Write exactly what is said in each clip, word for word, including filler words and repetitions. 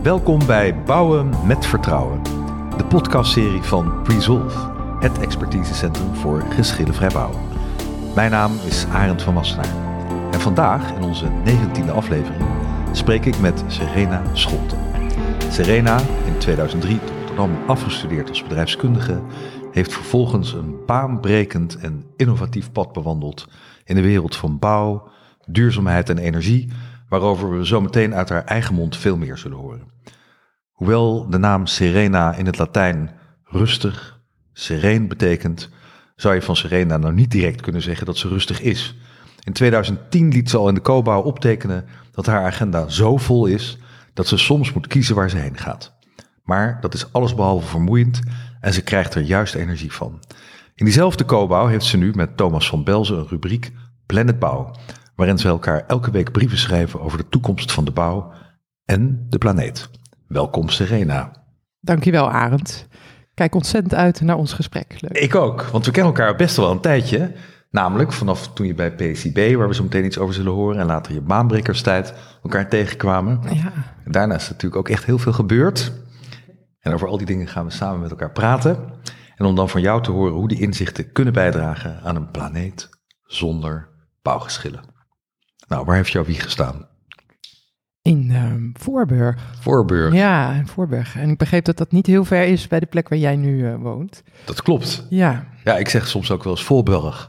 Welkom bij Bouwen met Vertrouwen, de podcastserie van Resolve, het expertisecentrum voor geschillenvrij bouwen. Mijn naam is Arend van Wassenaar en vandaag in onze negentiende aflevering spreek ik met Serena Scholten. Serena, in tweeduizend drie te Rotterdam afgestudeerd als bedrijfskundige, heeft vervolgens een baanbrekend en innovatief pad bewandeld in de wereld van bouw, duurzaamheid en energie, waarover we zo meteen uit haar eigen mond veel meer zullen horen. Hoewel de naam Serena in het Latijn rustig, sereen betekent, zou je van Serena nou niet direct kunnen zeggen dat ze rustig is. In tweeduizend tien liet ze al in de Cobouw optekenen dat haar agenda zo vol is dat ze soms moet kiezen waar ze heen gaat. Maar dat is allesbehalve vermoeiend en ze krijgt er juist energie van. In diezelfde Cobouw heeft ze nu met Thomas van Belzen een rubriek Planet Bouw, waarin ze elkaar elke week brieven schrijven over de toekomst van de bouw en de planeet. Welkom Serena. Dankjewel Arend. Kijk ontzettend uit naar ons gesprek. Leuk. Ik ook, want we kennen elkaar best wel een tijdje. Namelijk vanaf toen je bij P C B, waar we zo meteen iets over zullen horen, en later je baanbrekerstijd elkaar tegenkwamen. Ja. En daarna is er natuurlijk ook echt heel veel gebeurd. En over al die dingen gaan we samen met elkaar praten. En om dan van jou te horen hoe die inzichten kunnen bijdragen aan een planeet zonder bouwgeschillen. Nou, waar heeft jouw wieg gestaan? In uh, Voorburg. Voorburg. Ja, in Voorburg. En ik begreep dat dat niet heel ver is bij de plek waar jij nu uh, woont. Dat klopt. Ja. Ja, ik zeg soms ook wel eens Voorburg.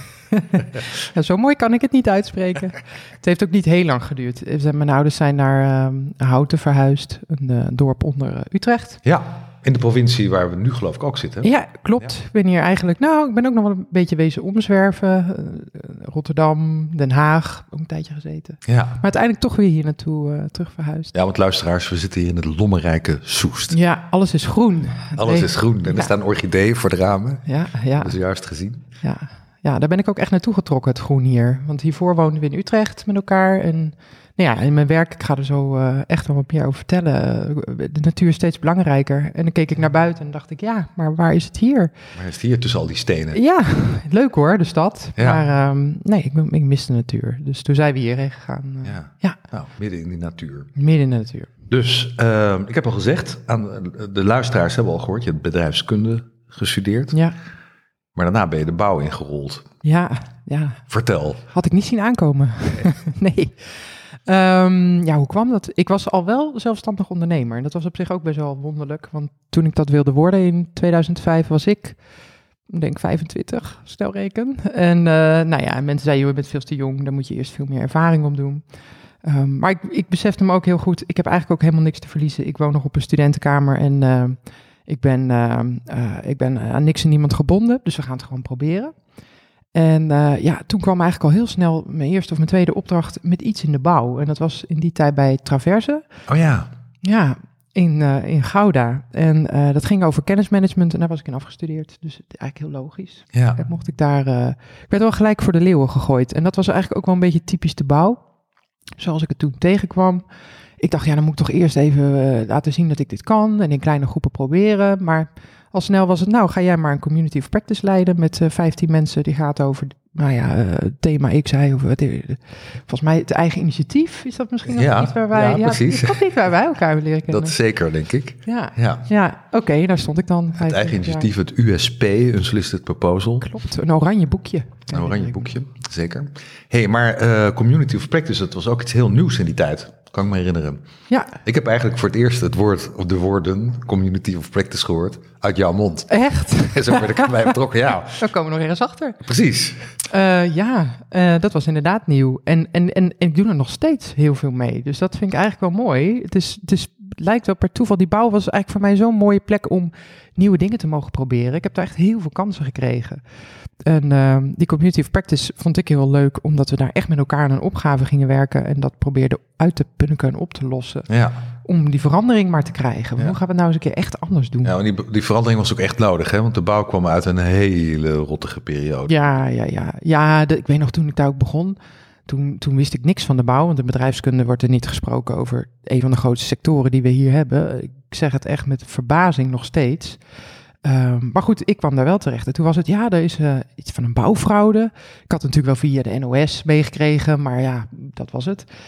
Ja, zo mooi kan ik het niet uitspreken. Het heeft ook niet heel lang geduurd. Mijn ouders zijn naar uh, Houten verhuisd, een uh, dorp onder uh, Utrecht. Ja, in de provincie waar we nu geloof ik ook zitten. Ja, klopt. Ja. Ik ben hier eigenlijk, nou, ik ben ook nog wel een beetje wezen omzwerven. Uh, Rotterdam, Den Haag, ook een tijdje gezeten. Ja. Maar uiteindelijk toch weer hier naartoe uh, terug verhuisd. Ja, want luisteraars, we zitten hier in het lommerrijke Soest. Ja, alles is groen. Alles is groen en er ja. staan orchideeën voor de ramen. Ja, ja. Dat is juist gezien. Ja. Ja, daar ben ik ook echt naartoe getrokken, het groen hier. Want hiervoor woonden we in Utrecht met elkaar. En nou ja, in mijn werk, ik ga er zo uh, echt wel wat meer over vertellen. De natuur is steeds belangrijker. En dan keek ik naar buiten en dacht ik, ja, maar waar is het hier? Waar is het hier tussen al die stenen? Ja, leuk hoor, de stad. Ja. Maar um, nee, ik, ik mis de natuur. Dus toen zijn we hierheen gegaan. Uh, ja. ja, nou, midden in die natuur. Midden in de natuur. Dus, uh, ik heb al gezegd, aan de luisteraars hebben al gehoord, je hebt bedrijfskunde gestudeerd. Ja. Maar daarna ben je de bouw ingerold. Ja, ja. Vertel. Had ik niet zien aankomen. Nee. nee. Um, ja, hoe kwam dat? Ik was al wel zelfstandig ondernemer. En dat was op zich ook best wel wonderlijk. Want toen ik dat wilde worden in tweeduizend vijf was ik, ik denk vijfentwintig, snel reken. En uh, nou ja, mensen zeiden, je bent veel te jong. Daar moet je eerst veel meer ervaring op doen. Um, maar ik, ik besefte me ook heel goed, ik heb eigenlijk ook helemaal niks te verliezen. Ik woon nog op een studentenkamer en uh, ik ben, uh, uh, ik ben aan niks en niemand gebonden. Dus we gaan het gewoon proberen. En uh, ja, toen kwam eigenlijk al heel snel mijn eerste of mijn tweede opdracht met iets in de bouw. En dat was in die tijd bij Traverse. Oh ja. Ja, in, uh, in Gouda. En uh, dat ging over kennismanagement en daar was ik in afgestudeerd. Dus eigenlijk heel logisch. Ja. En mocht ik daar, uh, ik werd wel gelijk voor de leeuwen gegooid. En dat was eigenlijk ook wel een beetje typisch de bouw. Zoals ik het toen tegenkwam. Ik dacht, ja, dan moet ik toch eerst even uh, laten zien dat ik dit kan. En in kleine groepen proberen. Maar al snel was het, nou, ga jij maar een community of practice leiden met uh, vijftien mensen. Die gaat over, nou ja, uh, thema X, hij over, uh, volgens mij het eigen initiatief. Is dat misschien ja, nog niet waar wij, ja, ja, precies. Dat is niet waar wij elkaar leren kennen. Dat is zeker, denk ik. Ja, ja. ja oké, okay, daar stond ik dan. Het eigen initiatief, het U S P, Unsolicited Proposal. Klopt, een oranje boekje. Een oranje boekje, zeker. Hey, maar uh, community of practice, dat was ook iets heel nieuws in die tijd. Kan ik me herinneren. Ja. Ik heb eigenlijk voor het eerst het woord, of de woorden community of practice gehoord uit jouw mond. Echt? En zo werd ik erbij betrokken, ja. Daar komen we nog ergens achter. Precies. Uh, ja, uh, dat was inderdaad nieuw. En, en, en, en ik doe er nog steeds heel veel mee. Dus dat vind ik eigenlijk wel mooi. Het, is, het, is, het lijkt wel per toeval. Die bouw was eigenlijk voor mij zo'n mooie plek om nieuwe dingen te mogen proberen. Ik heb daar echt heel veel kansen gekregen. En uh, die community of practice vond ik heel leuk, omdat we daar echt met elkaar aan een opgave gingen werken en dat probeerden uit te punken en op te lossen. Ja. Om die verandering maar te krijgen. Ja. Hoe gaan we het nou eens een keer echt anders doen? Ja, en die, die verandering was ook echt nodig, hè? Want de bouw kwam uit een hele rottige periode. Ja, ja, ja. Ja, de, ik weet nog toen ik daar ook begon, toen, toen wist ik niks van de bouw, want de bedrijfskunde wordt er niet gesproken over een van de grootste sectoren die we hier hebben. Ik zeg het echt met verbazing nog steeds. Um, maar goed, ik kwam daar wel terecht. En toen was het, ja, er is uh, iets van een bouwfraude. Ik had het natuurlijk wel via de N O S meegekregen, maar ja, dat was het.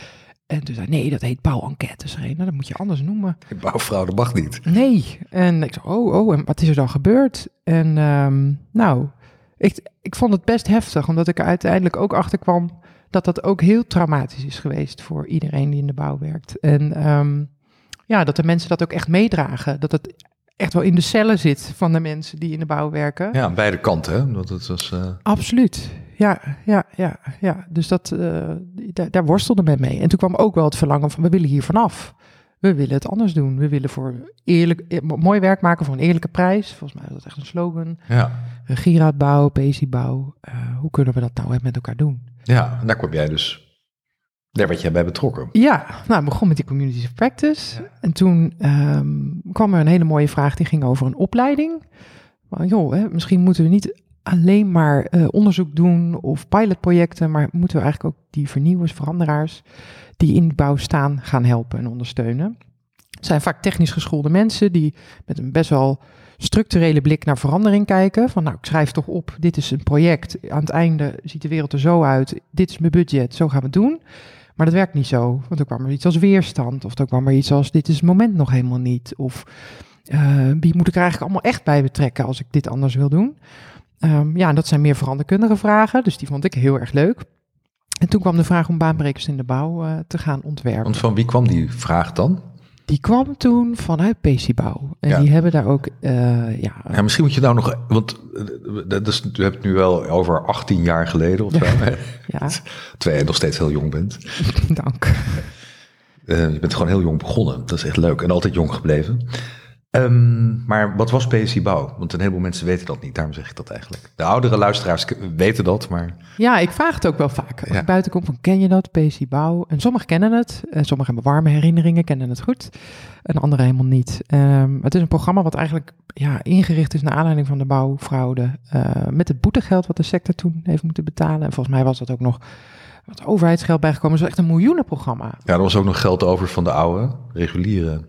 En toen zei nee, dat heet bouwenquête. Zei, nou, dat moet je anders noemen. Bouwvrouw, dat mag niet. Nee. En ik zei, oh, oh, en wat is er dan gebeurd? En um, nou, ik, ik vond het best heftig, omdat ik er uiteindelijk ook achter kwam dat dat ook heel traumatisch is geweest voor iedereen die in de bouw werkt. En um, ja, dat de mensen dat ook echt meedragen. Dat het echt wel in de cellen zit van de mensen die in de bouw werken. Ja, aan beide kanten, hè? Dat het was, uh... Absoluut. Ja, ja, ja, ja. Dus dat, uh, daar, daar worstelde men mee. En toen kwam ook wel het verlangen van, we willen hier vanaf. We willen het anders doen. We willen voor eerlijk, mooi werk maken voor een eerlijke prijs. Volgens mij is dat echt een slogan. Ja. Gieraadbouw, P C bouw. Uh, hoe kunnen we dat nou met elkaar doen? Ja, en daar kwam jij dus... Daar werd jij bij betrokken. Ja, nou, ik begon met die communities of practice. Ja. En toen um, kwam er een hele mooie vraag, die ging over een opleiding. Maar, joh, hè, misschien moeten we niet alleen maar uh, onderzoek doen of pilotprojecten, maar moeten we eigenlijk ook die vernieuwers, veranderaars die in de bouw staan gaan helpen en ondersteunen. Het zijn vaak technisch geschoolde mensen die met een best wel structurele blik naar verandering kijken. Van nou, ik schrijf toch op, dit is een project. Aan het einde ziet de wereld er zo uit. Dit is mijn budget, zo gaan we het doen. Maar dat werkt niet zo, want er kwam er iets als weerstand. Of er kwam er iets als, dit is het moment nog helemaal niet. Of uh, wie moet ik er eigenlijk allemaal echt bij betrekken als ik dit anders wil doen? Um, ja, en dat zijn meer veranderkundige vragen, dus die vond ik heel erg leuk. En toen kwam de vraag om baanbrekers in de bouw uh, te gaan ontwerpen. Want van wie kwam die vraag dan? Die kwam toen vanuit P C Bouw. En ja. die hebben daar ook, uh, ja... ja... Misschien moet je nou nog... Want dat is, je hebt het nu wel over achttien jaar geleden of zo. Ja. ja. Terwijl je nog steeds heel jong bent. Dank. Uh, je bent gewoon heel jong begonnen. Dat is echt leuk. En altijd jong gebleven. Um, maar wat was P C Bouw? Want een heleboel mensen weten dat niet. Daarom zeg ik dat eigenlijk. De oudere luisteraars weten dat, maar... Ja, ik vraag het ook wel vaak. Als ja. ik buiten kom van, ken je dat, P C Bouw? En sommigen kennen het. En sommigen hebben warme herinneringen, kennen het goed. En anderen helemaal niet. Um, het is een programma wat eigenlijk ja, ingericht is naar aanleiding van de bouwfraude. Uh, met het boetegeld wat de sector toen heeft moeten betalen. En volgens mij was dat ook nog wat overheidsgeld bijgekomen. Het was echt een miljoenenprogramma. Ja, er was ook nog geld over van de oude, reguliere...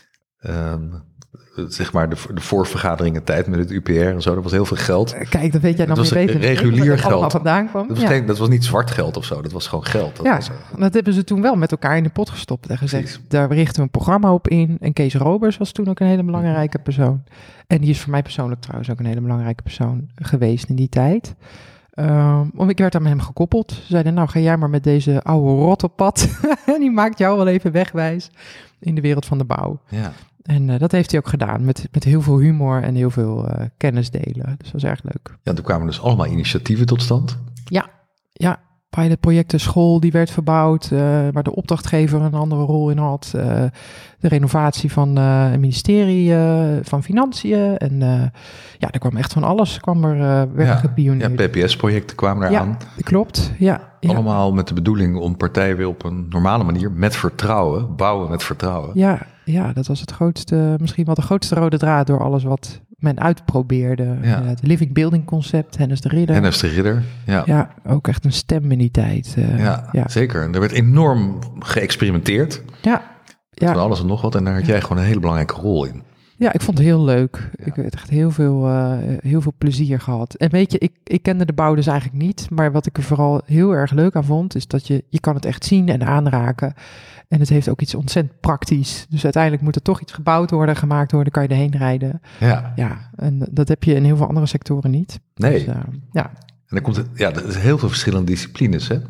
Um, zeg maar de, de voorvergaderingen tijd met het U P R en zo, dat was heel veel geld. Kijk, dat weet jij nog niet beter. Regulier geld. Dat vandaan kwam. Dat was, ja. geen, dat was niet zwart geld of zo, dat was gewoon geld. Dat ja, was, uh, dat hebben ze toen wel met elkaar in de pot gestopt en gezegd, precies. Daar richten we een programma op in. En Kees Robers was toen ook een hele belangrijke persoon. En die is voor mij persoonlijk trouwens ook een hele belangrijke persoon geweest in die tijd. Um, want ik werd aan hem gekoppeld. Ze zeiden, nou ga jij maar met deze oude rot op pad. En die maakt jou wel even wegwijs in de wereld van de bouw. Ja. En uh, dat heeft hij ook gedaan, met, met heel veel humor en heel veel uh, kennis delen. Dus dat was erg leuk. Ja, toen kwamen dus allemaal initiatieven tot stand. Ja, ja. Pilotprojecten, school die werd verbouwd, uh, waar de opdrachtgever een andere rol in had. Uh, de renovatie van uh, het ministerie uh, van Financiën. En uh, ja, er kwam echt van alles, kwam er uh, werd ja, gepioneerd. Ja, P P S-projecten kwamen eraan. Ja, klopt. Ja, ja. Allemaal met de bedoeling om partijen weer op een normale manier, met vertrouwen, bouwen met vertrouwen. Ja, ja, dat was het grootste, misschien wel de grootste rode draad door alles wat men uitprobeerde. Ja. Het living building concept, Hennis de Ridder. Hennis de Ridder, ja. Ja, ook echt een stem in die tijd. Uh, ja, ja, zeker. En er werd enorm geëxperimenteerd. Ja. Ja. Van alles en nog wat. En daar had jij gewoon een hele belangrijke rol in. Ja, ik vond het heel leuk. Ja. Ik heb echt heel veel, uh, heel veel plezier gehad. En weet je, ik, ik kende de bouw dus eigenlijk niet. Maar wat ik er vooral heel erg leuk aan vond, is dat je, je kan het echt zien en aanraken. En het heeft ook iets ontzettend praktisch. Dus uiteindelijk moet er toch iets gebouwd worden, gemaakt worden, kan je erheen rijden. Ja. Ja, en dat heb je in heel veel andere sectoren niet. Nee. Dus, uh, ja. En dan komt het, ja, er is heel veel verschillende disciplines, hè?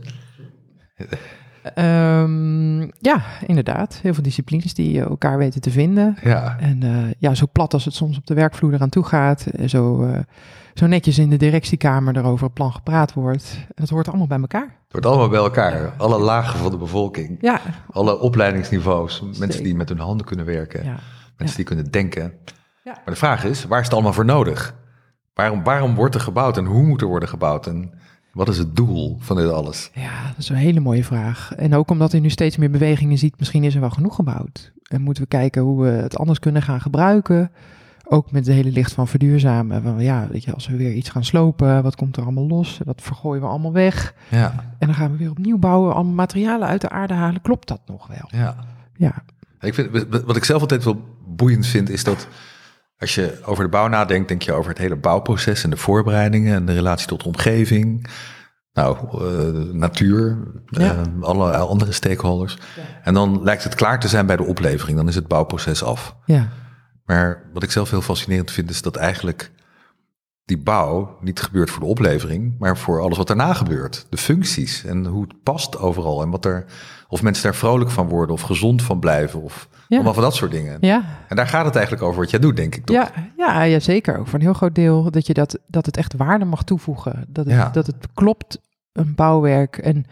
Um, ja, inderdaad. Heel veel disciplines die elkaar weten te vinden. Ja. En uh, ja, zo plat als het soms op de werkvloer eraan toe gaat. Zo, uh, zo netjes in de directiekamer erover het plan gepraat wordt. En dat hoort allemaal bij elkaar. Het hoort allemaal bij elkaar. Alle lagen van de bevolking. Ja. Alle opleidingsniveaus. Steek. Mensen die met hun handen kunnen werken. Ja. Mensen ja. die kunnen denken. Ja. Maar de vraag is, waar is het allemaal voor nodig? Waarom, waarom wordt er gebouwd en hoe moet er worden gebouwd? En wat is het doel van dit alles? Ja, dat is een hele mooie vraag. En ook omdat u nu steeds meer bewegingen ziet, misschien is er wel genoeg gebouwd. En moeten we kijken hoe we het anders kunnen gaan gebruiken. Ook met het hele licht van verduurzamen. Van, ja, weet je, als we weer iets gaan slopen, wat komt er allemaal los? Dat vergooien we allemaal weg. Ja. En dan gaan we weer opnieuw bouwen, allemaal materialen uit de aarde halen. Klopt dat nog wel? Ja. Ja. Ik vind, wat ik zelf altijd wel boeiend vind, is dat als je over de bouw nadenkt, denk je over het hele bouwproces en de voorbereidingen en de relatie tot de omgeving. Nou, uh, natuur, ja. uh, alle andere stakeholders. Ja. En dan lijkt het klaar te zijn bij de oplevering. Dan is het bouwproces af. Ja. Maar wat ik zelf heel fascinerend vind, is dat eigenlijk die bouw niet gebeurt voor de oplevering, maar voor alles wat daarna gebeurt. De functies en hoe het past overal. En wat er, of mensen daar vrolijk van worden of gezond van blijven. Of ja. allemaal van dat soort dingen. Ja. En daar gaat het eigenlijk over wat jij doet, denk ik toch? Ja, ja, ja, zeker. Ook voor een heel groot deel dat je dat, dat het echt waarde mag toevoegen. Dat het, ja. dat het klopt, een bouwwerk. En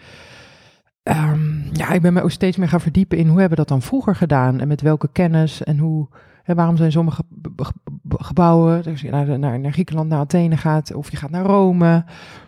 um, ja, ik ben me ook steeds meer gaan verdiepen in hoe hebben we dat dan vroeger gedaan en met welke kennis en hoe. En waarom zijn sommige gebouwen, als je naar, naar, naar Griekenland, naar Athene gaat, of je gaat naar Rome,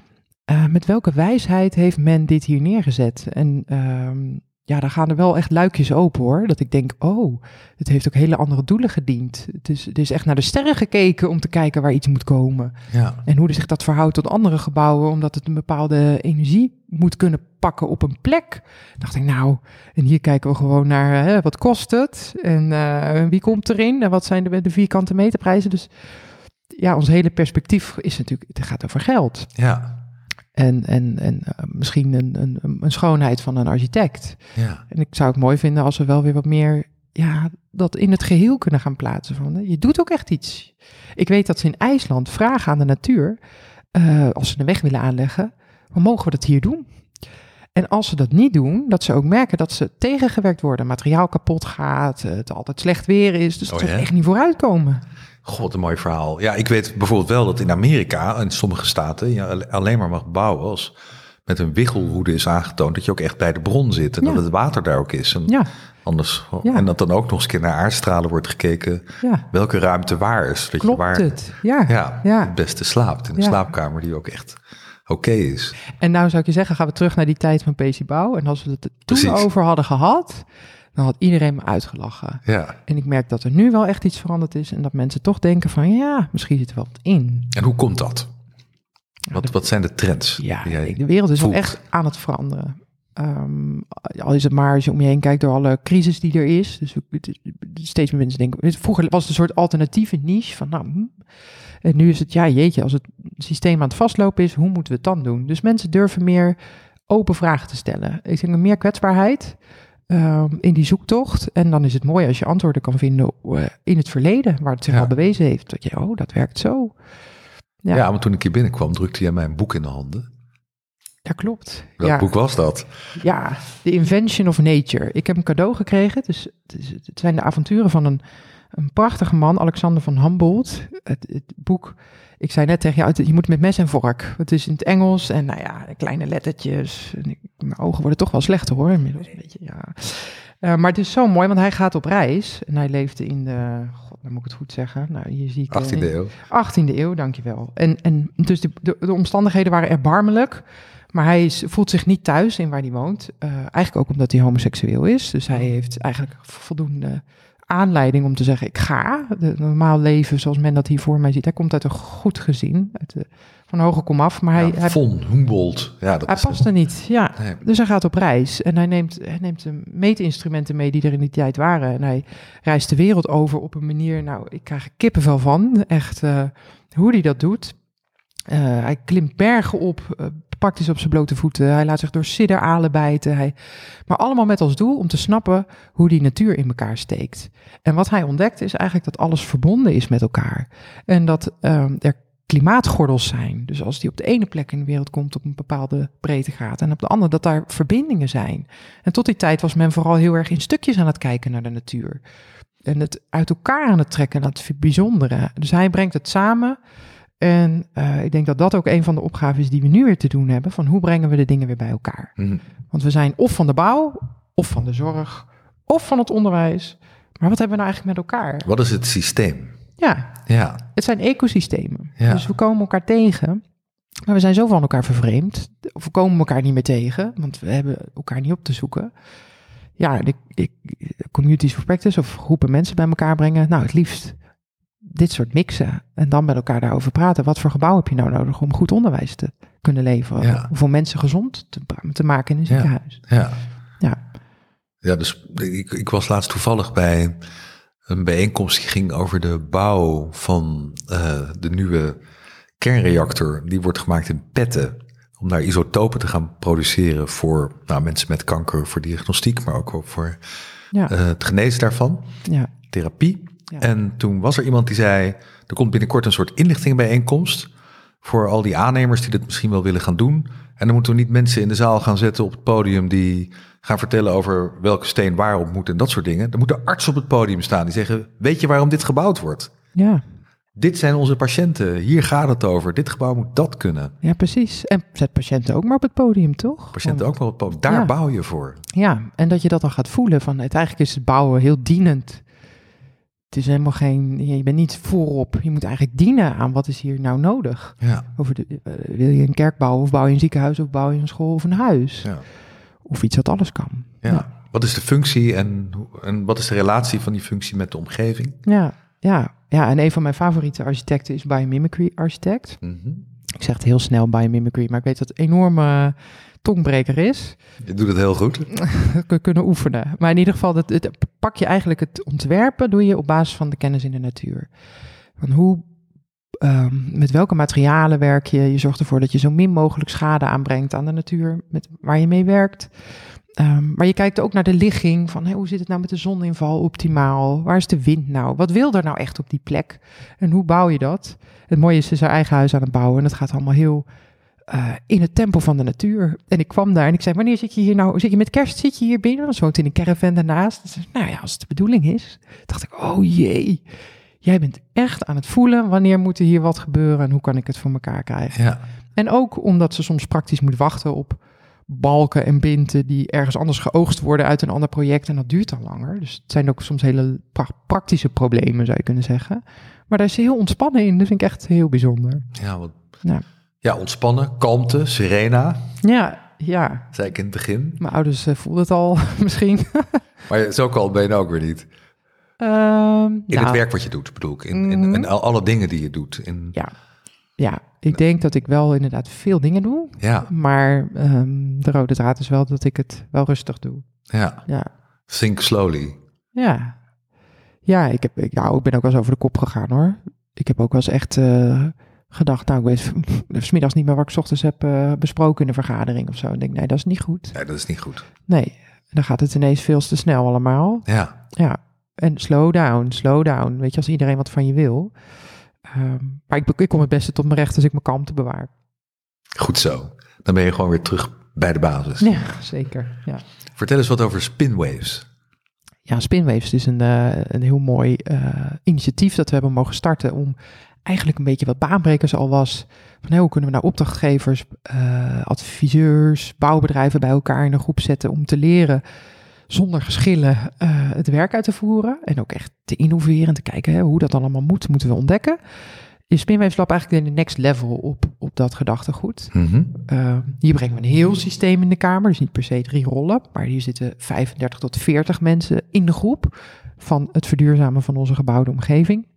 uh, met welke wijsheid heeft men dit hier neergezet? En um, ja, daar gaan er wel echt luikjes open hoor, dat ik denk, oh, het heeft ook hele andere doelen gediend. Het is, het is echt naar de sterren gekeken om te kijken waar iets moet komen. Ja. En hoe zich dat verhoudt tot andere gebouwen, omdat het een bepaalde energie moet kunnen pakken op een plek. Dan dacht ik, nou, en hier kijken we gewoon naar, hè, wat kost het? En uh, wie komt erin? En wat zijn de, de vierkante meterprijzen? Dus ja, ons hele perspectief is natuurlijk, het gaat over geld. Ja. En, en, en uh, misschien een, een, een schoonheid van een architect. Ja. En ik zou het mooi vinden als we wel weer wat meer, ja, dat in het geheel kunnen gaan plaatsen. Van, je doet ook echt iets. Ik weet dat ze in IJsland vragen aan de natuur, uh, als ze een weg willen aanleggen, maar mogen we dat hier doen? En als ze dat niet doen, dat ze ook merken dat ze tegengewerkt worden. Materiaal kapot gaat, het altijd slecht weer is. Dus dat oh, ze ja? echt niet vooruitkomen. God, een mooi verhaal. Ja, ik weet bijvoorbeeld wel dat in Amerika, in sommige staten, je alleen maar mag bouwen als met een wiggelroede is aangetoond dat je ook echt bij de bron zit. En ja. dat het water daar ook is. En, ja. anders, ja. en dat dan ook nog eens een keer naar aardstralen wordt gekeken. Ja. Welke ruimte waar is. Dat Klopt je waar het? Ja. Ja, ja. het beste slaapt. In een ja. slaapkamer die ook echt oké okay is. En nou zou ik je zeggen, gaan we terug naar die tijd van P C Bouw. En als we het er toen Precies. over hadden gehad, dan had iedereen me uitgelachen. Ja. En ik merk dat er nu wel echt iets veranderd is. En dat mensen toch denken van, ja, misschien zit er wel wat in. En hoe komt dat? Ja, wat, de, wat zijn de trends? Ja, die jij de wereld is voelt? wel echt aan het veranderen. Um, al is het maar als je om je heen kijkt door alle crisis die er is. Dus steeds meer mensen denken, vroeger was het een soort alternatieve niche van, nou, hm. En nu is het, ja jeetje, als het systeem aan het vastlopen is, hoe moeten we het dan doen? Dus mensen durven meer open vragen te stellen. Ik denk meer kwetsbaarheid um, in die zoektocht. En dan is het mooi als je antwoorden kan vinden uh, in het verleden, waar het zich ja. al bewezen heeft. Dat je, oh, dat werkt zo. Ja. ja, want toen ik hier binnenkwam, drukte jij mij een boek in de handen. Ja, klopt. Welk ja. boek was dat? Ja, The Invention of Nature. Ik heb een cadeau gekregen. Dus het, is, het zijn de avonturen van een, een prachtige man, Alexander van Humboldt. Het, het boek, ik zei net tegen jou, je moet met mes en vork. Het is in het Engels en nou ja, kleine lettertjes. En ik, mijn ogen worden toch wel slechter hoor, inmiddels een beetje, ja. Uh, maar het is zo mooi, want hij gaat op reis. En hij leefde in de, god, dan moet ik het goed zeggen. Nou, hier zie ik... achttiende eeuw. achttiende eeuw, dankjewel. En, en dus de, de, de omstandigheden waren erbarmelijk. Maar hij is, voelt zich niet thuis in waar hij woont. Uh, eigenlijk ook omdat hij homoseksueel is. Dus hij heeft eigenlijk voldoende aanleiding om te zeggen, ik ga. Het normaal leven zoals men dat hier voor mij ziet. Hij komt uit een goed gezin, uit de, van hoge komaf. Maar hij, ja, hij, von Humboldt. Ja, dat hij is past er niet, ja. Nee. Dus hij gaat op reis. En hij neemt, hij neemt de meetinstrumenten mee die er in die tijd waren. En hij reist de wereld over op een manier, nou, ik krijg er kippenvel van. Echt, uh, hoe hij dat doet. Uh, hij klimt bergen op, uh, pakt iets op zijn blote voeten. Hij laat zich door sidderalen bijten. Hij, maar allemaal met als doel om te snappen hoe die natuur in elkaar steekt. En wat hij ontdekt is eigenlijk dat alles verbonden is met elkaar. En dat uh, er klimaatgordels zijn. Dus als die op de ene plek in de wereld komt op een bepaalde breedtegraad en op de andere dat daar verbindingen zijn. En tot die tijd was men vooral heel erg in stukjes aan het kijken naar de natuur. En het uit elkaar aan het trekken, dat het bijzondere. Dus hij brengt het samen. En uh, ik denk dat dat ook een van de opgaven is die we nu weer te doen hebben. Van hoe brengen we de dingen weer bij elkaar? Mm. Want we zijn of van de bouw, of van de zorg, of van het onderwijs. Maar wat hebben we nou eigenlijk met elkaar? Wat is het systeem? Ja, ja. Het zijn ecosystemen. Ja. Dus we komen elkaar tegen. Maar we zijn zo van elkaar vervreemd. Of we komen elkaar niet meer tegen. Want we hebben elkaar niet op te zoeken. Ja, de, de communities of practice of groepen mensen bij elkaar brengen. Nou, het liefst dit soort mixen en dan met elkaar daarover praten. Wat voor gebouw heb je nou nodig om goed onderwijs te kunnen leveren? Ja. Of om mensen gezond te, te maken in een ziekenhuis? Ja, ja. ja. ja dus ik, ik was laatst toevallig bij een bijeenkomst die ging over de bouw van uh, de nieuwe kernreactor. Die wordt gemaakt in petten om daar isotopen te gaan produceren voor nou, mensen met kanker, voor diagnostiek, maar ook voor Ja. uh, het genezen daarvan, Ja. therapie. Ja. En toen was er iemand die zei, er komt binnenkort een soort inlichtingbijeenkomst voor al die aannemers die dit misschien wel willen gaan doen. En dan moeten we niet mensen in de zaal gaan zetten op het podium die gaan vertellen over welke steen waarop moet en dat soort dingen. Er moeten artsen op het podium staan die zeggen, weet je waarom dit gebouwd wordt? Ja. Dit zijn onze patiënten, hier gaat het over, dit gebouw moet dat kunnen. Ja, precies. En zet patiënten ook maar op het podium, toch? Patiënten Want, ook wel op het podium, daar ja. bouw je voor. Ja, en dat je dat dan gaat voelen van, het eigenlijk is het bouwen heel dienend. Het is helemaal geen, je bent niet voorop. Je moet eigenlijk dienen aan wat is hier nou nodig. Ja, Over de, uh, wil je een kerk bouwen of bouw je een ziekenhuis of bouw je een school of een huis? ja. Of iets wat alles kan. ja. Ja. Wat is de functie en, hoe- en wat is de relatie van die functie met de omgeving? Ja, ja, ja, en een van mijn favoriete architecten is biomimicry architect. Mhm. Ik zeg het heel snel biomimicry, maar ik weet dat het een enorme tongbreker is. Je doet het heel goed. We kunnen oefenen. Maar in ieder geval, dat, het, pak je eigenlijk het ontwerpen, doe je op basis van de kennis in de natuur. Van hoe, um, met welke materialen werk je? Je zorgt ervoor dat je zo min mogelijk schade aanbrengt aan de natuur met, waar je mee werkt. Um, maar je kijkt ook naar de ligging, van hey, hoe zit het nou met de zoninval optimaal? Waar is de wind nou? Wat wil er nou echt op die plek? En hoe bouw je dat? Het mooie is, ze is haar eigen huis aan het bouwen en dat gaat allemaal heel uh, in het tempo van de natuur. En ik kwam daar en ik zei, wanneer zit je hier nou? Zit je met kerst, zit je hier binnen? Dan woont in een caravan daarnaast. Dus, nou ja, als het de bedoeling is. Dacht ik, oh jee, jij bent echt aan het voelen, wanneer moet er hier wat gebeuren en hoe kan ik het voor elkaar krijgen? Ja. En ook omdat ze soms praktisch moet wachten op balken en binten die ergens anders geoogst worden uit een ander project en dat duurt dan langer. Dus het zijn ook soms hele pra- praktische problemen, zou je kunnen zeggen. Maar daar is ze heel ontspannen in, dat vind ik echt heel bijzonder. Ja, wat, Ja, ja, ontspannen, kalmte, serena, ja, ja. zei ik in het begin. Mijn ouders uh, voelden het al misschien. Maar zo kalm ben je nou ook weer niet. Um, In nou, het werk wat je doet, bedoel ik. In, in, Mhm. in al- alle dingen die je doet. In, Ja, ja, ik denk dat ik wel inderdaad veel dingen doe. ja, Maar um, de rode draad is wel dat ik het wel rustig doe. ja. Ja, Think slowly. ja. Ja, ik, heb, ik, nou, ik ben ook wel eens over de kop gegaan hoor. Ik heb ook wel eens echt uh, gedacht, nou ik weet v- 's middags niet meer wat ik 's ochtends heb uh, besproken in een vergadering of zo. Ik denk, nee, dat is niet goed. Nee, dat is niet goed. Nee, dan gaat het ineens veel te snel allemaal. Ja, Ja, en slow down, slow down. Weet je, als iedereen wat van je wil. Um, maar ik, ik kom het beste tot mijn recht als ik mijn kalmte bewaar. goed zo. Dan ben je gewoon weer terug bij de basis. Ja, zeker. Ja, Vertel eens wat over spinwaves. ja Spinwaves is een, uh, een heel mooi uh, initiatief dat we hebben mogen starten om eigenlijk een beetje wat baanbrekers al was. Van hey, hoe kunnen we nou opdrachtgevers, uh, adviseurs, bouwbedrijven bij elkaar in een groep zetten om te leren zonder geschillen uh, het werk uit te voeren. En ook echt te innoveren en te kijken hè, hoe dat dan allemaal moet, moeten we ontdekken. Is Spinwaves Lab eigenlijk de next level op, op dat gedachtegoed. Mm-hmm. Uh, hier brengen we een heel systeem in de kamer, dus niet per se drie rollen, maar hier zitten vijfendertig tot veertig mensen in de groep van het verduurzamen van onze gebouwde omgeving.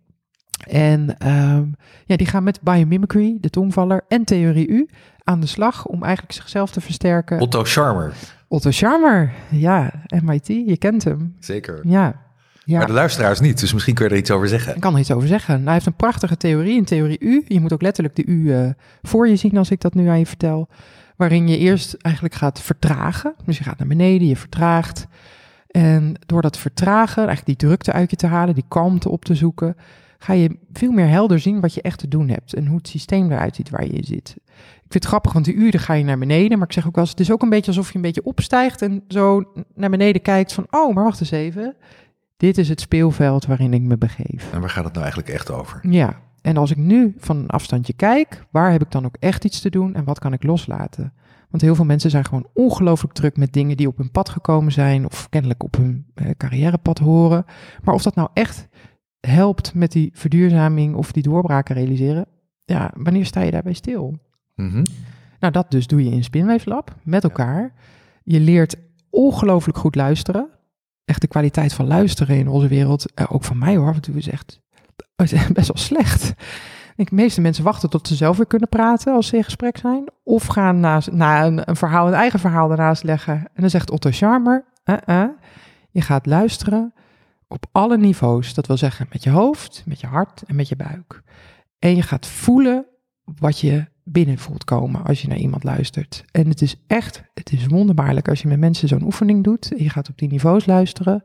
En um, ja, die gaan met biomimicry, de tongvaller en Theorie U aan de slag om eigenlijk zichzelf te versterken. Otto Scharmer. Otto Scharmer, ja, M I T, je kent hem. Zeker. Ja. Ja. Maar de luisteraars niet, dus misschien kun je er iets over zeggen. Ik kan er iets over zeggen. Nou, hij heeft een prachtige theorie, een theorie U. Je moet ook letterlijk de U uh, voor je zien als ik dat nu aan je vertel. Waarin je eerst eigenlijk gaat vertragen. Dus je gaat naar beneden, je vertraagt. En door dat vertragen, eigenlijk die drukte uit je te halen, die kalmte op te zoeken, ga je veel meer helder zien wat je echt te doen hebt. En hoe het systeem eruit ziet waar je in zit. Ik vind het grappig, want die uur dan ga je naar beneden. Maar ik zeg ook wel eens, het is ook een beetje alsof je een beetje opstijgt en zo naar beneden kijkt van, oh, maar wacht eens even. Dit is het speelveld waarin ik me begeef. En waar gaat het nou eigenlijk echt over? Ja, en als ik nu van een afstandje kijk, waar heb ik dan ook echt iets te doen en wat kan ik loslaten? Want heel veel mensen zijn gewoon ongelooflijk druk met dingen die op hun pad gekomen zijn of kennelijk op hun eh, carrièrepad horen. Maar of dat nou echt helpt met die verduurzaming of die doorbraken realiseren, ja, wanneer sta je daarbij stil? Mm-hmm. Nou, dat dus doe je in Spinwaves Lab met elkaar. Je leert ongelooflijk goed luisteren. Echt de kwaliteit van luisteren in onze wereld, eh, ook van mij hoor, want het is echt best wel slecht. De meeste mensen wachten tot ze zelf weer kunnen praten als ze in gesprek zijn. Of gaan na, na een, een verhaal, een eigen verhaal daarnaast leggen. En dan zegt Otto Scharmer, uh-uh, je gaat luisteren op alle niveaus. Dat wil zeggen met je hoofd, met je hart en met je buik. En je gaat voelen wat je binnen voelt komen als je naar iemand luistert. En het is echt, het is wonderbaarlijk als je met mensen zo'n oefening doet en je gaat op die niveaus luisteren.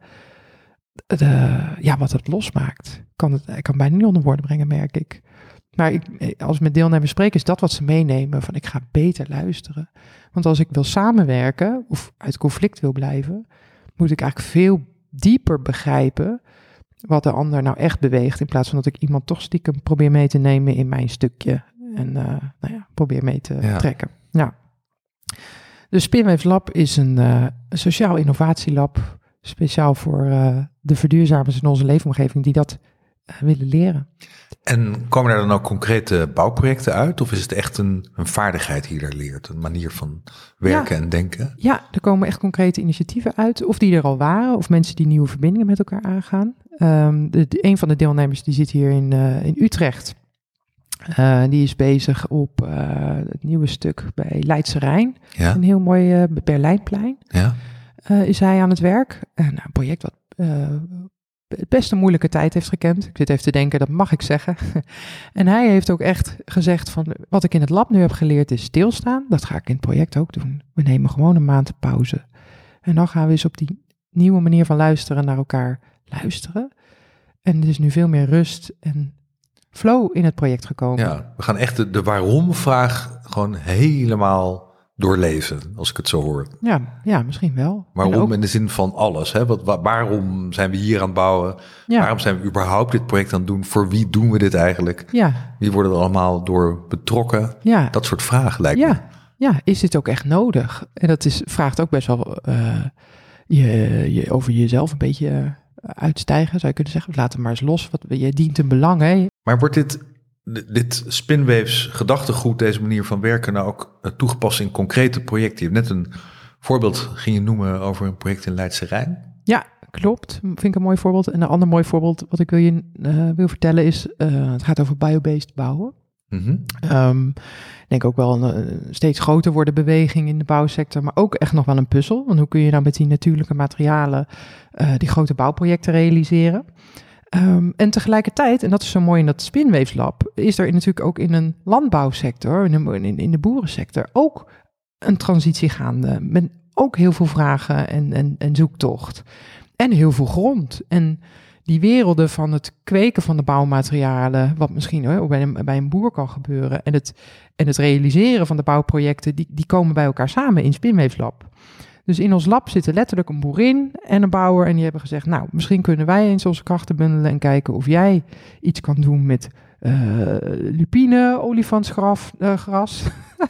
De, ja, wat het losmaakt. Kan het, ik kan bijna niet onder woorden brengen, merk ik. Maar ik, als ik met deelnemers spreek, is dat wat ze meenemen. Van ik ga beter luisteren. Want als ik wil samenwerken of uit conflict wil blijven, moet ik eigenlijk veel dieper begrijpen wat de ander nou echt beweegt. In plaats van dat ik iemand toch stiekem probeer mee te nemen in mijn stukje. En uh, nou ja, probeer mee te ja. trekken. Nou, de Spinwaves Lab is een, uh, een sociaal innovatielab. Speciaal voor uh, de verduurzamers in onze leefomgeving die dat uh, willen leren. En komen er dan ook concrete bouwprojecten uit? Of is het echt een, een vaardigheid die je daar leert? Een manier van werken ja. en denken? Ja, er komen echt concrete initiatieven uit. Of die er al waren, of mensen die nieuwe verbindingen met elkaar aangaan. Um, de, de, een van de deelnemers die zit hier in, uh, in Utrecht. Uh, die is bezig op uh, het nieuwe stuk bij Leidse Rijn. Ja. Een heel mooi uh, Berlijnplein. Ja. Uh, is hij aan het werk. Uh, nou, een project wat uh, best een moeilijke tijd heeft gekend. Ik zit even te denken, dat mag ik zeggen. En hij heeft ook echt gezegd van, wat ik in het lab nu heb geleerd is stilstaan. Dat ga ik in het project ook doen. We nemen gewoon een maand pauze. En dan gaan we eens op die nieuwe manier van luisteren naar elkaar luisteren. En er is nu veel meer rust en flow in het project gekomen. Ja, we gaan echt de, de waarom-vraag gewoon helemaal doorleven, als ik het zo hoor. Ja, ja, misschien wel. Waarom ook in de zin van alles. Hè? Wat, wa- waarom zijn we hier aan het bouwen? Ja. Waarom zijn we überhaupt dit project aan het doen? Voor wie doen we dit eigenlijk? Ja. Wie worden er allemaal door betrokken? Ja. Dat soort vragen lijkt ja. me. Ja, is dit ook echt nodig? En dat is, vraagt ook best wel uh, je, je, over jezelf een beetje uh, uitstijgen, zou je kunnen zeggen. Laat hem maar eens los, wat, je dient een belang, hè? Maar wordt dit... dit Spinwaves gedachtegoed, deze manier van werken, nou ook toegepast in concrete projecten? Je hebt net een voorbeeld ging je noemen over een project in Leidse Rijn. Ja, klopt. Vind ik een mooi voorbeeld. En een ander mooi voorbeeld wat ik wil je uh, wil vertellen is, uh, het gaat over biobased bouwen. Mm-hmm. Um, ik denk ook wel een, een steeds groter worden beweging in de bouwsector, maar ook echt nog wel een puzzel. Want hoe kun je nou met die natuurlijke materialen uh, die grote bouwprojecten realiseren? Um, en tegelijkertijd, en dat is zo mooi in dat Spinwaves Lab, is er natuurlijk ook in een landbouwsector, in de, in, in de boerensector, ook een transitie gaande. Met ook heel veel vragen en, en, en zoektocht. En heel veel grond. En die werelden van het kweken van de bouwmaterialen, wat misschien hoor, bij, een, bij een boer kan gebeuren, en het, en het realiseren van de bouwprojecten, die, die komen bij elkaar samen in Spinwaves Lab. Dus in ons lab zitten letterlijk een boerin en een bouwer. En die hebben gezegd, nou, misschien kunnen wij eens onze krachten bundelen en kijken of jij iets kan doen met uh, lupine, olifantsgras. Uh, gras.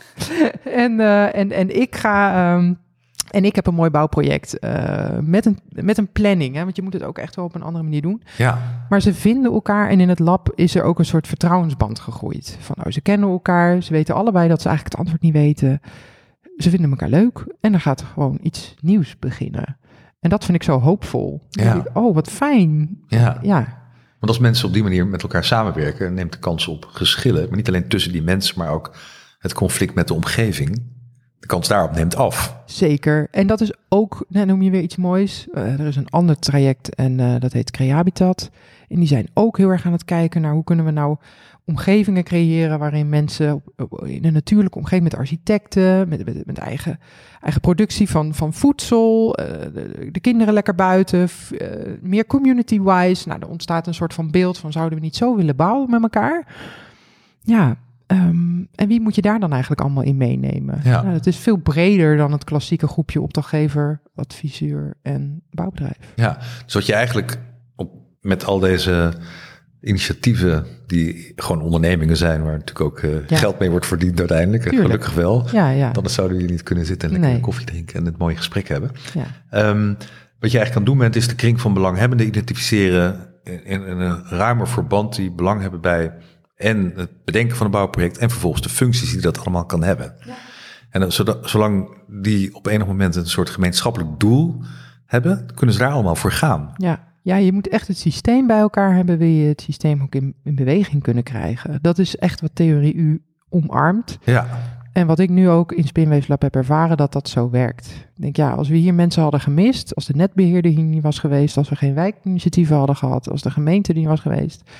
en, uh, en, en ik ga... Um, en ik heb een mooi bouwproject uh, met, een, met een planning. Hè, want je moet het ook echt wel op een andere manier doen. Ja. Maar ze vinden elkaar en in het lab is er ook een soort vertrouwensband gegroeid. Van, oh, ze kennen elkaar, ze weten allebei dat ze eigenlijk het antwoord niet weten. Ze vinden elkaar leuk en er gaat gewoon iets nieuws beginnen. En dat vind ik zo hoopvol. Ja. Ik, oh, wat fijn. Ja. ja. Want als mensen op die manier met elkaar samenwerken, neemt de kans op geschillen, maar niet alleen tussen die mensen, maar ook het conflict met de omgeving. De kans daarop neemt af. Zeker. En dat is ook, nou, noem je weer iets moois. Uh, er is een ander traject en uh, dat heet Creabitat. En die zijn ook heel erg aan het kijken naar hoe kunnen we nou omgevingen creëren waarin mensen in een natuurlijke omgeving met architecten, met, met, met eigen, eigen productie van, van voedsel, uh, de, de kinderen lekker buiten, uh, meer community-wise. Nou, er ontstaat een soort van beeld van zouden we niet zo willen bouwen met elkaar? Ja, um, en wie moet je daar dan eigenlijk allemaal in meenemen? Ja. Nou, het is veel breder dan het klassieke groepje opdrachtgever, adviseur en bouwbedrijf. Ja, dus wat je eigenlijk op, met al deze initiatieven die gewoon ondernemingen zijn, waar natuurlijk ook uh, ja. geld mee wordt verdiend uiteindelijk. Tuurlijk. Gelukkig wel. Ja, ja. Dan zouden we hier niet kunnen zitten en lekker nee. koffie drinken en het mooie gesprek hebben. Ja. Um, wat je eigenlijk kan doen bent, is de kring van belanghebbenden identificeren in, in een ruimer verband die belang hebben bij en het bedenken van een bouwproject en vervolgens de functies die dat allemaal kan hebben. Ja. En zodat, zolang die op enig moment een soort gemeenschappelijk doel hebben, kunnen ze daar allemaal voor gaan. Ja. Ja, je moet echt het systeem bij elkaar hebben, wil je het systeem ook in, in beweging kunnen krijgen. Dat is echt wat Theorie U omarmt. Ja. En wat ik nu ook in Spinwaves Lab heb ervaren, dat dat zo werkt. Ik denk, ja, als we hier mensen hadden gemist, als de netbeheerder hier niet was geweest, als we geen wijkinitiatieven hadden gehad, als de gemeente er niet was geweest,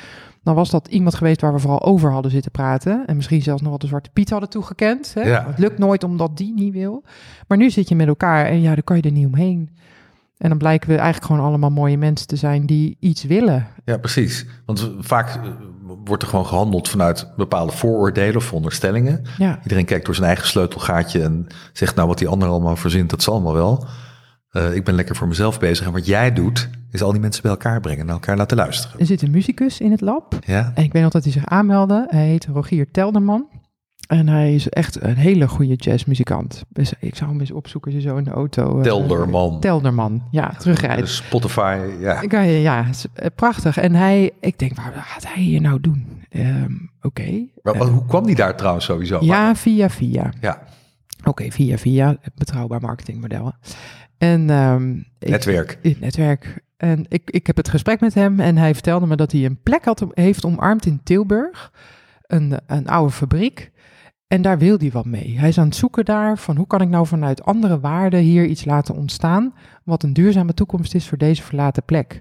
dan was dat iemand geweest waar we vooral over hadden zitten praten. En misschien zelfs nog wat de Zwarte Piet hadden toegekend. Hè? Ja. Het lukt nooit omdat die niet wil. Maar nu zit je met elkaar en ja, dan kan je er niet omheen. En dan blijken we eigenlijk gewoon allemaal mooie mensen te zijn die iets willen. Ja, precies. Want vaak wordt er gewoon gehandeld vanuit bepaalde vooroordelen of veronderstellingen. Ja. Iedereen kijkt door zijn eigen sleutelgaatje en zegt nou wat die ander allemaal verzint, dat zal allemaal wel. Uh, ik ben lekker voor mezelf bezig en wat jij doet is al die mensen bij elkaar brengen en naar elkaar laten luisteren. Er zit een muzikus in het lab. Ja. En ik weet nog dat hij zich aanmeldde. Hij heet Rogier Telderman. En hij is echt een hele goede jazzmuzikant. Dus ik zou hem eens opzoeken als je zo in de auto... Uh, Telderman. Telderman, ja, terugrijdt. Spotify, ja. Ja, ja, het is prachtig. En hij, ik denk, wat gaat hij hier nou doen? Um, Oké. Okay. Maar, uh, hoe kwam die daar trouwens sowieso? Ja, maar? via via. Ja. Oké, okay, via via. Betrouwbaar marketingmodel. En, um, netwerk. Ik, netwerk. En ik, ik heb het gesprek met hem en hij vertelde me dat hij een plek had, heeft omarmd in Tilburg. Een, een oude fabriek. En daar wil hij wat mee. Hij is aan het zoeken daar van hoe kan ik nou vanuit andere waarden hier iets laten ontstaan wat een duurzame toekomst is voor deze verlaten plek.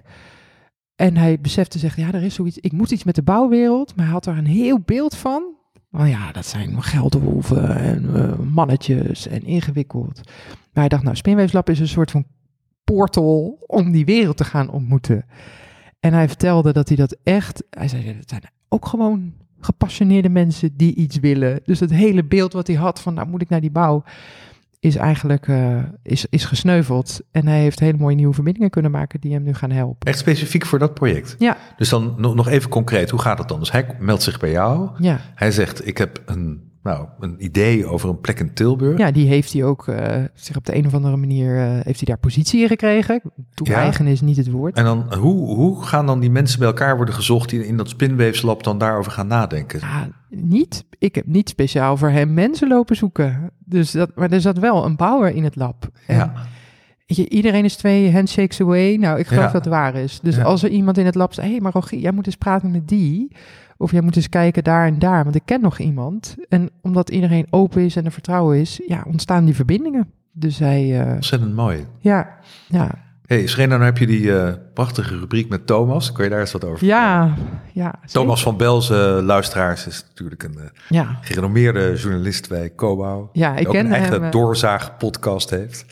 En hij besefte zich, ja, er is zoiets, ik moet iets met de bouwwereld, maar hij had er een heel beeld van. Oh ja, dat zijn geldwolven en uh, mannetjes en ingewikkeld. Maar hij dacht, nou, Spinweefslab is een soort van portal om die wereld te gaan ontmoeten. En hij vertelde dat hij dat echt, hij zei, dat zijn ook gewoon gepassioneerde mensen die iets willen. Dus het hele beeld wat hij had van, nou moet ik naar die bouw, is eigenlijk uh, is, is gesneuveld. En hij heeft hele mooie nieuwe verbindingen kunnen maken die hem nu gaan helpen. Echt specifiek voor dat project? Ja. Dus dan nog even concreet, hoe gaat het dan? Dus hij meldt zich bij jou. Ja. Hij zegt, ik heb een, nou, een idee over een plek in Tilburg. Ja, die heeft hij ook, uh, zich op de een of andere manier, uh, heeft hij daar positie in gekregen. Toe-eigenen is niet het woord. En dan, hoe, hoe gaan dan die mensen bij elkaar worden gezocht die in dat Spinweefslab dan daarover gaan nadenken? Ja, niet. Ik heb niet speciaal voor hem mensen lopen zoeken. Dus dat, maar er zat wel een bouwer in het lab. En ja. je, iedereen is twee handshakes away. Nou, ik geloof ja. dat het waar is. Dus ja. als er iemand in het lab zegt, hé, hey, maar Rogier, jij moet eens praten met die. Of jij moet eens kijken daar en daar, want ik ken nog iemand. En omdat iedereen open is en er vertrouwen is, ja, ontstaan die verbindingen. Dus hij... Uh, Ontzettend mooi. Ja, ja. Hey, Serena, dan heb je die uh, prachtige rubriek met Thomas. Kun je daar eens wat over ja, vertellen? Ja, Thomas van Belzen, uh, luisteraars, is natuurlijk een uh, ja. gerenommeerde journalist bij Cobouw. Ja, ik die ken ook een eigen hem, doorzaag-podcast heeft.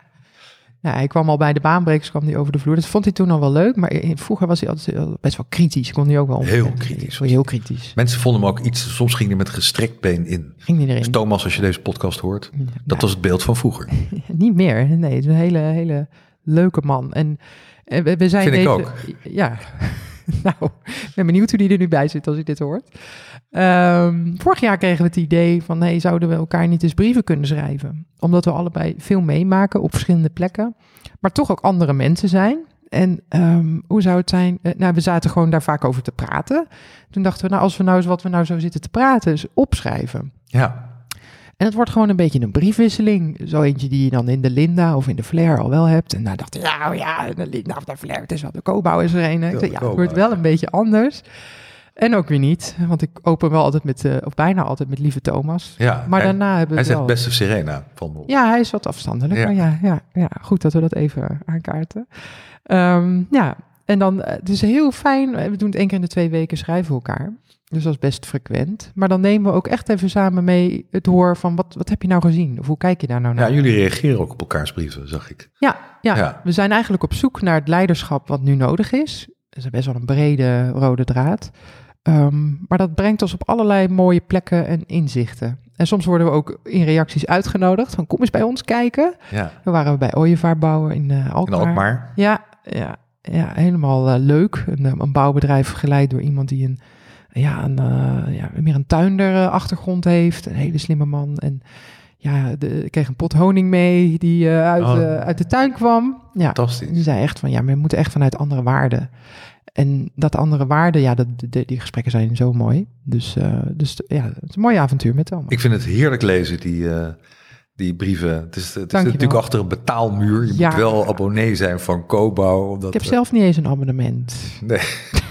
Ja, hij kwam al bij de baanbrekers, kwam hij over de vloer. Dat vond hij toen al wel leuk, maar vroeger was hij altijd best wel kritisch. Kon hij ook wel heel kritisch. Heel kritisch. Mensen vonden hem ook iets, soms ging hij met gestrekt been in. Ging hij erin. Dus Thomas, als je deze podcast hoort, ja, dat ja. was het beeld van vroeger. Niet meer, nee, het is een hele, hele leuke man. En, en we, we zijn Vind deze, ik ook. Ja, nou, ik ben benieuwd hoe die er nu bij zit als hij dit hoort. Um, vorig jaar kregen we het idee van, hey, zouden we elkaar niet eens brieven kunnen schrijven? Omdat we allebei veel meemaken op verschillende plekken, maar toch ook andere mensen zijn. En um, hoe zou het zijn? Uh, nou, we zaten gewoon daar vaak over te praten. Toen dachten we, nou, als we nou eens wat we nou zo zitten te praten, is opschrijven. Ja. En het wordt gewoon een beetje een briefwisseling. Zo eentje die je dan in de Linda of in de Flair al wel hebt. En nou dacht ik, ja, oh ja, de Linda of de Flair, het is wel de Cobouw is er een. Ik zei, ja, het wordt wel een beetje anders. En ook weer niet, want ik open wel altijd met, uh, of bijna altijd met lieve Thomas. Ja, maar hij, daarna hebben we Hij wel... zegt beste Serena van me. Ja, hij is wat afstandelijk. Ja. Ja, ja, ja, goed dat we dat even aankaarten. Um, ja, en dan, het is heel fijn. We doen het één keer in de twee weken, schrijven we elkaar. Dus dat is best frequent. Maar dan nemen we ook echt even samen mee het hoor van wat, wat heb je nou gezien? Of hoe kijk je daar nou naar? Ja, jullie reageren ook op elkaars brieven, zag ik. Ja, ja, ja. We zijn eigenlijk op zoek naar het leiderschap wat nu nodig is. Dat is best wel een brede rode draad. Um, maar dat brengt ons op allerlei mooie plekken en inzichten. En soms worden we ook in reacties uitgenodigd van kom eens bij ons kijken. Ja. We waren bij Ooievaarbouwer in uh, Alkmaar. In Alkmaar? Ja, ja, ja helemaal uh, leuk. Een, een bouwbedrijf geleid door iemand die een, ja, een, uh, ja, meer een tuinder uh, achtergrond heeft. Een hele slimme man. En ja, de, ik kreeg een pot honing mee die uh, uit, oh. uh, uit de tuin kwam. Ja, fantastisch. Die zei echt van ja, maar we moeten echt vanuit andere waarden. En dat andere waarde, ja, dat, de, die gesprekken zijn zo mooi. Dus, uh, dus ja, het is een mooi avontuur met Thomas. Ik vind het heerlijk lezen, die, uh, die brieven. Het is, het is natuurlijk achter een betaalmuur. Je ja. moet wel abonnee zijn van Cobouw. Omdat ik heb zelf niet eens een abonnement. Nee.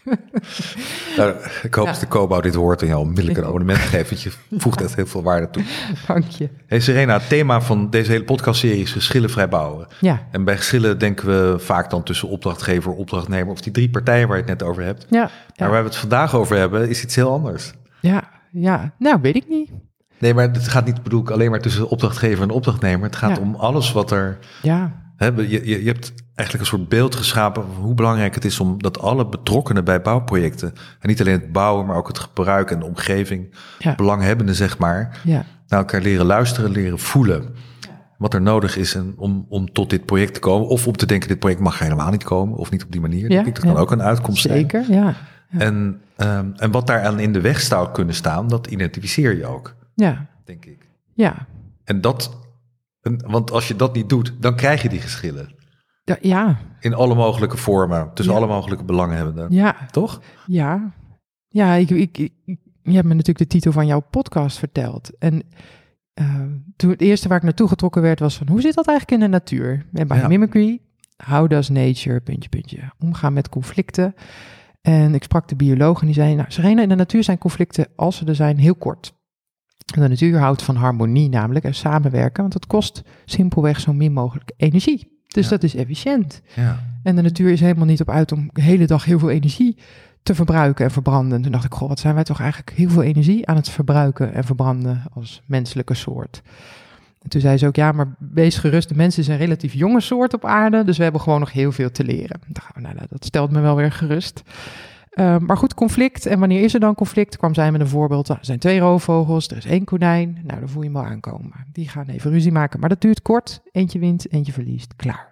Nou, ik hoop Ja. dat de Cobouw dit hoort en jou onmiddellijk een Ik ook. abonnement geeft, want je voegt echt heel veel waarde toe. Dank je. Hey Serena, het thema van deze hele podcastserie is geschillenvrij bouwen. Ja, En bij geschillen denken we vaak dan tussen opdrachtgever, opdrachtnemer of die drie partijen waar je het net over hebt. ja, Maar ja, waar we het vandaag over hebben is iets heel anders. ja, ja. Nou, weet ik niet. Nee, maar het gaat niet, bedoel ik, alleen maar tussen opdrachtgever en opdrachtnemer. Het gaat Ja. om alles wat er... Ja, Hè, je, je, je hebt eigenlijk een soort beeld geschapen van hoe belangrijk het is om dat alle betrokkenen bij bouwprojecten, en niet alleen het bouwen, maar ook het gebruik en de omgeving, ja, belanghebbenden zeg maar, ja, naar elkaar leren luisteren, leren voelen. Wat er nodig is en om, om tot dit project te komen. Of om te denken, dit project mag helemaal niet komen. Of niet op die manier. Ja, denk ik, dat kan ja. ook een uitkomst zijn. zeker, ja. Ja. En, um, en wat daar aan in de weg zou kunnen staan, dat identificeer je ook, Ja, denk ik. ja, En dat, en, want als je dat niet doet, dan krijg je die geschillen. ja, ja, In alle mogelijke vormen, tussen Ja. alle mogelijke belanghebbenden. ja, Toch? ja. Ja, ik, ik, ik, ik- je hebt me natuurlijk de titel van jouw podcast verteld. En uh, toen het eerste waar ik naartoe getrokken werd was van, hoe zit dat eigenlijk in de natuur? En bij Ja. Mimicry, how does nature, puntje, puntje, omgaan met conflicten. En ik sprak de bioloog en die zei, nou Serena, in de natuur zijn conflicten, als ze er zijn, heel kort. En de natuur houdt van harmonie namelijk en samenwerken, want het kost simpelweg zo min mogelijk energie. Dus Ja. dat is efficiënt. Ja. En de natuur is helemaal niet op uit om de hele dag heel veel energie te verbruiken en verbranden. En toen dacht ik, goh, wat zijn wij toch eigenlijk heel veel energie aan het verbruiken en verbranden als menselijke soort. En toen zei ze ook, ja, maar wees gerust, de mensen is een relatief jonge soort op aarde, dus we hebben gewoon nog heel veel te leren. Ik dacht, nou, nou, dat stelt me wel weer gerust. Uh, maar goed, conflict. En wanneer is er dan conflict? Kwam zij met een voorbeeld. Er zijn twee roofvogels, er is één konijn. Nou, dan voel je hem al aankomen. Die gaan even ruzie maken. Maar dat duurt kort. Eentje wint, eentje verliest. Klaar.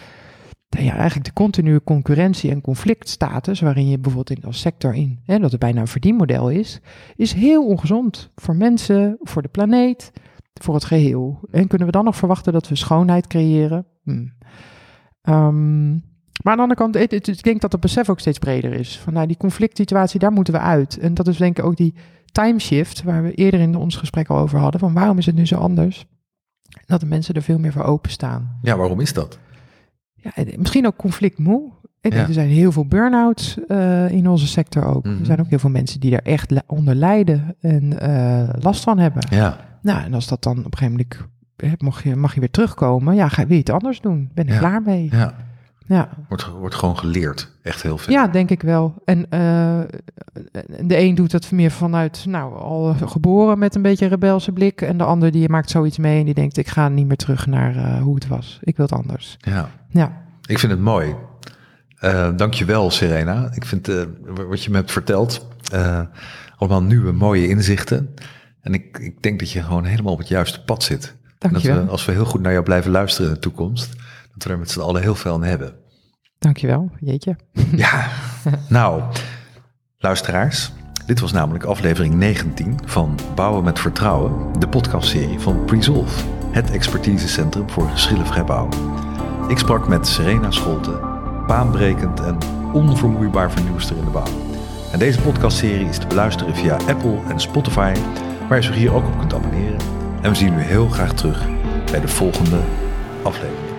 Ja, eigenlijk de continue concurrentie en conflictstatus, waarin je bijvoorbeeld in als sector in, hè, dat het bijna een verdienmodel is, is heel ongezond voor mensen, voor de planeet, voor het geheel. En kunnen we dan nog verwachten dat we schoonheid creëren? Hm. Um, maar aan de andere kant, het, het, ik denk dat het besef ook steeds breder is. Van nou, die conflict situatie, daar moeten we uit. En dat is denk ik ook die timeshift, waar we eerder in ons gesprek al over hadden, van waarom is het nu zo anders? Dat de mensen er veel meer voor openstaan. Ja, waarom is dat? Ja, misschien ook conflictmoe. Ik Ja. denk, er zijn heel veel burn-outs uh, in onze sector ook. Mm-hmm. Er zijn ook heel veel mensen die daar echt li- onder lijden en uh, last van hebben. Ja. Nou, en als dat dan op een gegeven moment, hè, mag, je, mag je weer terugkomen, ja, ga, wil je het anders doen? Ben ik Ja. klaar mee? Ja. Ja. Wordt, wordt gewoon geleerd. Echt heel veel. Ja, denk ik wel. En uh, de een doet dat meer vanuit, nou, al geboren met een beetje rebelse blik. En de ander die maakt zoiets mee en die denkt, ik ga niet meer terug naar uh, hoe het was. Ik wil het anders. Ja. Ja. Ik vind het mooi. Uh, dankjewel, Serena. Ik vind uh, wat je me hebt verteld, uh, allemaal nieuwe mooie inzichten. En ik, ik denk dat je gewoon helemaal op het juiste pad zit. Dankjewel. Dat we, als we heel goed naar jou blijven luisteren in de toekomst, dat we er met z'n allen heel veel aan hebben. Dankjewel, jeetje. Ja, nou, luisteraars. Dit was namelijk aflevering negentien van Bouwen met Vertrouwen, de podcastserie van Presolve, het expertisecentrum voor geschillenvrij bouwen. Ik sprak met Serena Scholte, baanbrekend en onvermoeibaar vernieuwster in de bouw. En deze podcastserie is te beluisteren via Apple en Spotify, waar je zich hier ook op kunt abonneren. En we zien u heel graag terug bij de volgende aflevering.